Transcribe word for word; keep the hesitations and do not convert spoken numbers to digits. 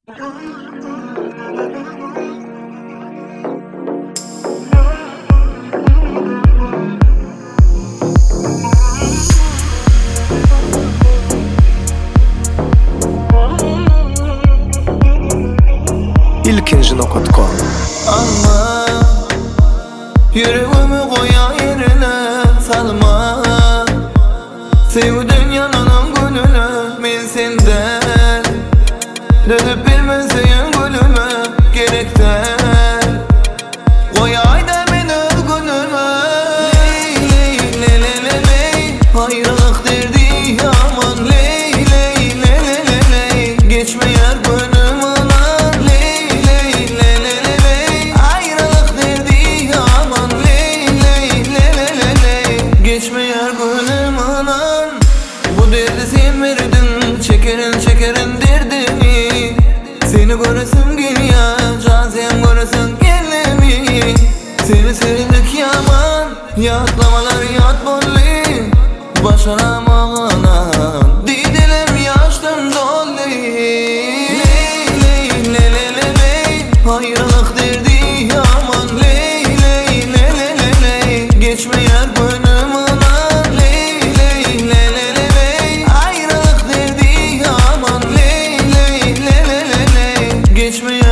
ilkinci nokta com. Ama yüreğimi koya yerine salma, sevdin yananın gülüne men senden dönüp bilmeseyin gülüme gerekten koy ayda beni gülüme ley ley ley ley ley ayrılık derdi aman ley ley ley ley ley ley geçmeyer gönlüm anan ley ley ley ley ley ley ayrılık derdi aman ley ley ley ley ley ley geçmeyer gönlüm anan bu derdi sen verdin çekerin çekerin derdini seni göresim geliyor can göresim gelemi seni sevdik yaman yatlamalar yat bolli başaramağanan didelim yaştım dolli ley ley ley ley ley ley ayrılık derdi yaman ley ley ley ley ley ley geçmeyer gönlüm anan ley ley ley ley ley ley ayrılık derdi yaman ley ley ley ley ley ley geçmeyer